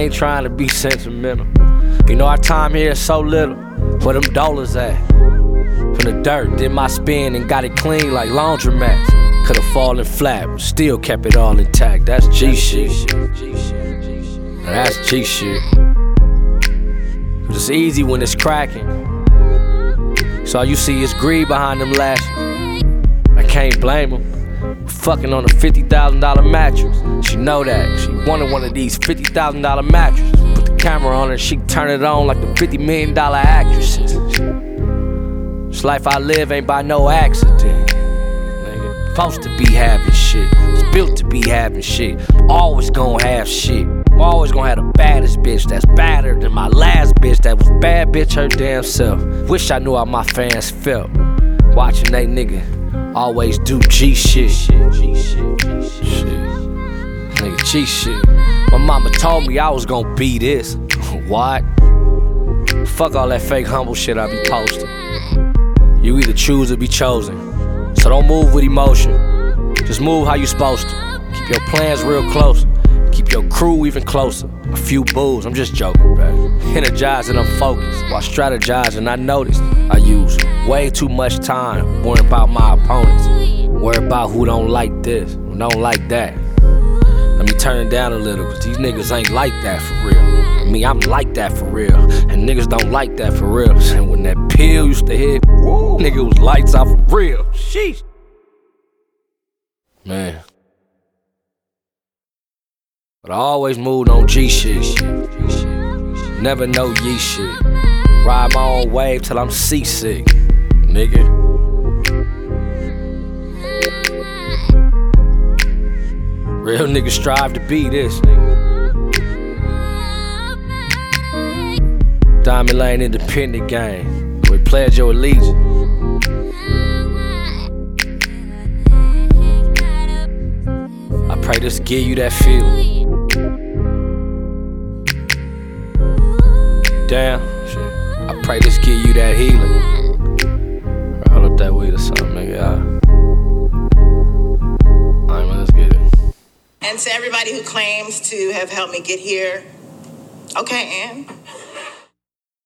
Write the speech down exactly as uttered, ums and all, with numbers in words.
ain't trying to be sentimental. You know our time here is so little. Where them dollars at? From the dirt, did my spin and got it clean like laundromats. Could've fallen flat, but still kept it all intact. That's G shit. Now that's G shit. It's easy when it's cracking. So all you see is greed behind them lashes. I can't blame them. Fucking on a fifty thousand dollar mattress. She know that. She wanted one of these fifty thousand dollar mattresses. Put the camera on her and she turn it on like the fifty million dollar actresses. This life I live ain't by no accident. Nigga, supposed to be having shit. It's built to be having shit. Always gonna have shit. I'm always gonna have the baddest bitch that's badder than my last bitch that was bad bitch her damn self. Wish I knew how my fans felt watching they nigga always do G shit. Shit. G shit. Shit. Nigga, G shit. My mama told me I was gonna be this. What? Fuck all that fake humble shit I be posting. You either choose or be chosen. So don't move with emotion. Just move how you supposed to. Keep your plans real close. Keep your crew even closer. A few boos, I'm just joking, bro. Energized and I'm focused. While strategizing, I noticed I use way too much time worrying about my opponents. Worry about who don't like this, who don't like that. Let me turn it down a little, cause these niggas ain't like that for real. I mean, I'm like that for real. And niggas don't like that for real. And when that pill used to hit, woo, nigga was lights out for real. Sheesh. Man. But I always moved on G shit. Never know ye shit. Ride my own wave till I'm seasick, nigga. Real niggas strive to be this, nigga. Diamond Lane independent gang. We pledge your allegiance. I pray this give you that feeling. Damn, shit. I pray this give you that healing. Roll up that weed or something, nigga. Alright, man, let's get it. And to everybody who claims to have helped me get here, okay, and